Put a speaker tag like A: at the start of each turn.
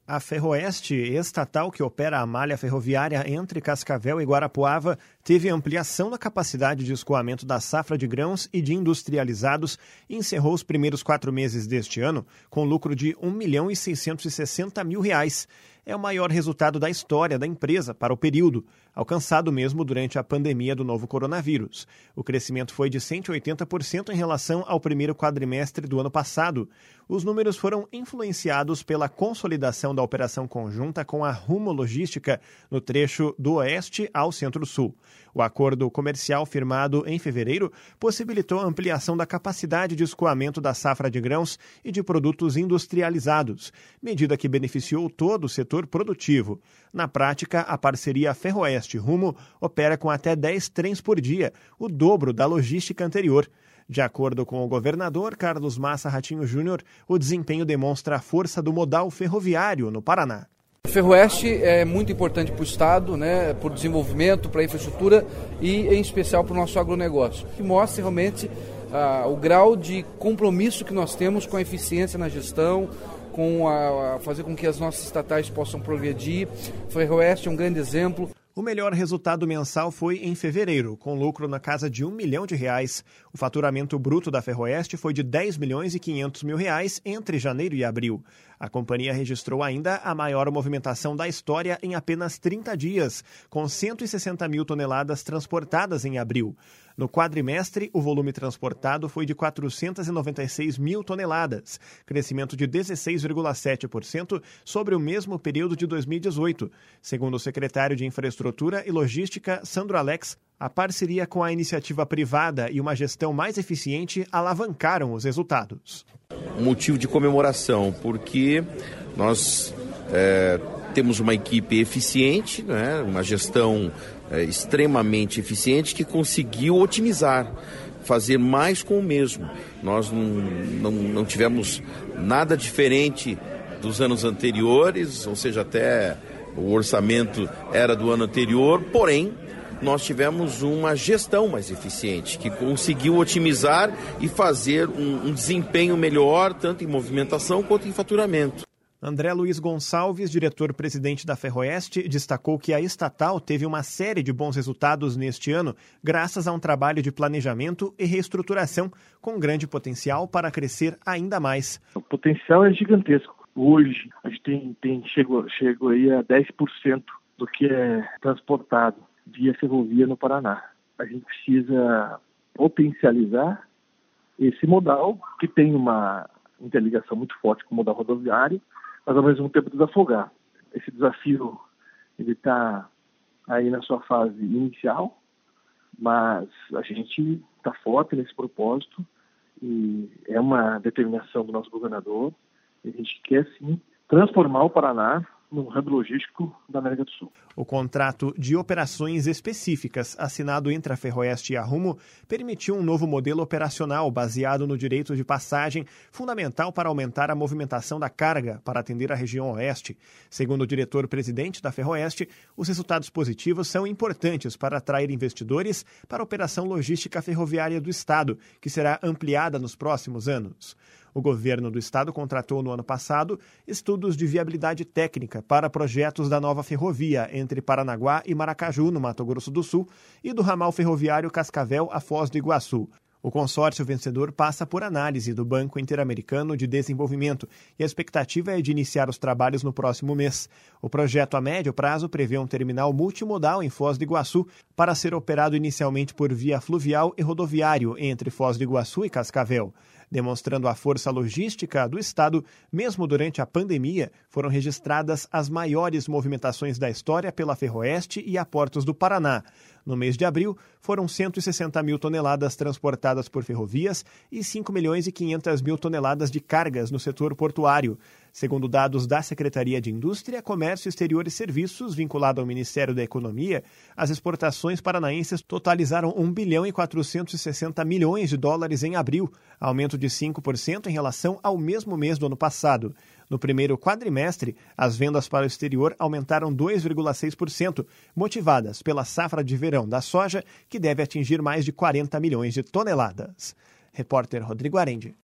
A: A Ferroeste, estatal que opera a malha ferroviária entre Cascavel e Guarapuava, teve ampliação da capacidade de escoamento da safra de grãos e de industrializados e encerrou os primeiros 4 meses deste ano com lucro de R$ 1.660.000. É o maior resultado da história da empresa para o período, alcançado mesmo durante a pandemia do novo coronavírus. O crescimento foi de 180% em relação ao primeiro quadrimestre do ano passado. Os números foram influenciados pela consolidação da operação conjunta com a Rumo Logística no trecho do Oeste ao Centro-Sul. O acordo comercial firmado em fevereiro possibilitou a ampliação da capacidade de escoamento da safra de grãos e de produtos industrializados, medida que beneficiou todo o setor produtivo. Na prática, a parceria Ferroeste-Rumo opera com até 10 trens por dia, o dobro da logística anterior. De acordo com o governador Carlos Massa Ratinho Júnior, o desempenho demonstra a força do modal ferroviário no Paraná.
B: O Ferroeste é muito importante para o Estado, né, para o desenvolvimento, para a infraestrutura e, em especial, para o nosso agronegócio, que mostra realmente o grau de compromisso que nós temos com a eficiência na gestão, com fazer com que as nossas estatais possam progredir. O Ferroeste é um grande exemplo.
A: O melhor resultado mensal foi em fevereiro, com lucro na casa de R$ 1 milhão. O faturamento bruto da Ferroeste foi de R$ 10.500.000 entre janeiro e abril. A companhia registrou ainda a maior movimentação da história em apenas 30 dias, com 160 mil toneladas transportadas em abril. No quadrimestre, o volume transportado foi de 496 mil toneladas, crescimento de 16,7% sobre o mesmo período de 2018. Segundo o secretário de Infraestrutura e Logística, Sandro Alex, a parceria com a iniciativa privada e uma gestão mais eficiente alavancaram os resultados.
C: Um motivo de comemoração, porque nós temos uma equipe eficiente, né, uma gestão extremamente eficiente que conseguiu otimizar, fazer mais com o mesmo. Nós não tivemos nada diferente dos anos anteriores, ou seja, até o orçamento era do ano anterior, porém, nós tivemos uma gestão mais eficiente, que conseguiu otimizar e fazer um desempenho melhor, tanto em movimentação quanto em faturamento.
A: André Luiz Gonçalves, diretor-presidente da Ferroeste, destacou que a estatal teve uma série de bons resultados neste ano, graças a um trabalho de planejamento e reestruturação, com grande potencial para crescer ainda mais.
D: O potencial é gigantesco. Hoje, a gente chegou aí a 10% do que é transportado via ferrovia no Paraná. A gente precisa potencializar esse modal, que tem uma interligação muito forte com o modal rodoviário, mas ao mesmo tempo desafogar. Esse desafio está aí na sua fase inicial, mas a gente está forte nesse propósito e é uma determinação do nosso governador. E a gente quer, sim, transformar o Paraná no hub logístico da América do Sul.
A: O contrato de operações específicas assinado entre a Ferroeste e a Rumo permitiu um novo modelo operacional baseado no direito de passagem, fundamental para aumentar a movimentação da carga para atender a região oeste. Segundo o diretor-presidente da Ferroeste, os resultados positivos são importantes para atrair investidores para a operação logística ferroviária do Estado, que será ampliada nos próximos anos. O governo do estado contratou no ano passado estudos de viabilidade técnica para projetos da nova ferrovia entre Paranaguá e Maracaju, no Mato Grosso do Sul, e do ramal ferroviário Cascavel a Foz do Iguaçu. O consórcio vencedor passa por análise do Banco Interamericano de Desenvolvimento e a expectativa é de iniciar os trabalhos no próximo mês. O projeto a médio prazo prevê um terminal multimodal em Foz do Iguaçu para ser operado inicialmente por via fluvial e rodoviário entre Foz do Iguaçu e Cascavel. Demonstrando a força logística do Estado, mesmo durante a pandemia, foram registradas as maiores movimentações da história pela Ferroeste e a Portos do Paraná. No mês de abril, foram 160 mil toneladas transportadas por ferrovias e 5.500.000 toneladas de cargas no setor portuário. Segundo dados da Secretaria de Indústria, Comércio Exterior e Serviços, vinculado ao Ministério da Economia, as exportações paranaenses totalizaram US$ 1.460 bilhões em abril, aumento de 5% em relação ao mesmo mês do ano passado. No primeiro quadrimestre, as vendas para o exterior aumentaram 2,6%, motivadas pela safra de verão da soja, que deve atingir mais de 40 milhões de toneladas. Repórter Rodrigo Arendi.